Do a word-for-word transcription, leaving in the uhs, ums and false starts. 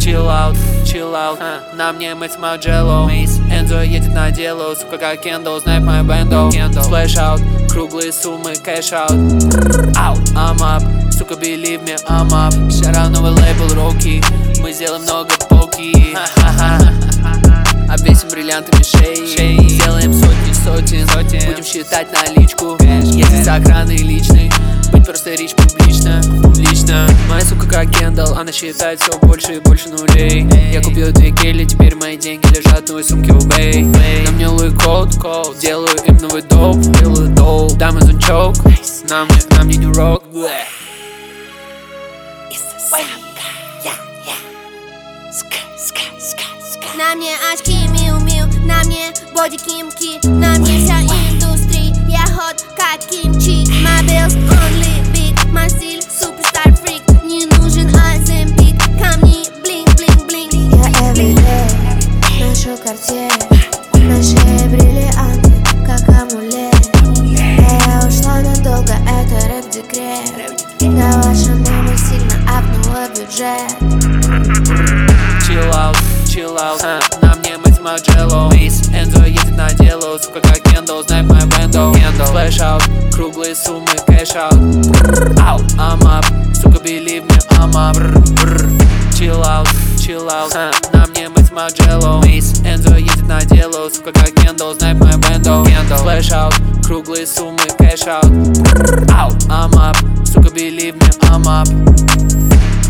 Chill out, chill out, на мне мыть Маджелло. Энзо едет на дело, сука как Кендалл, знает мою бенду. Splash out, круглые суммы, кэш аут. I'm up, сука believe me, I'm up. Шара новый лейбл, Роки, мы сделаем много поки. Обвесим бриллиантами шеи, сделаем сотни сотен, сотен. Будем считать наличку, ездить с охраной личной, быть просто рич публично, лично. Моя сука как Кендалл, она считает все больше и больше нулей. Я купил две кели, теперь мои деньги лежат в новой сумке у Бэй. На мне Луи Код, делаю им новый доп, делаю доп. Дамы зон чок, на мне, на мне не рок. На мне очки миу-миу, на мне боди кимки, на мне вся индустрия, я хот как кимчи. My bills only big, мой стиль суперстар фрик, не нужен Оземпик, камни блинк-блинк-блинк. Я everyday ношу Cartier, на шее бриллианты, как амулет. Я ушла надолго, это рэп-декрет. Да ваша мама сильно апнула бюджет. Chill out, chill out, на мне мыть Маджелло. Энзо едет на дело, сука как Кендалл, знает мою бенду. Splash out, круглые суммы, кэш аут. I'm up, сука believe me, I'm up. Chill out, chill out, на мне мыть Маджелло. Энзо едет на дело, сука как Кендалл, знает мою бенду. Splash out, круглые суммы, кэш аут. I'm up, сука believe me, I'm up.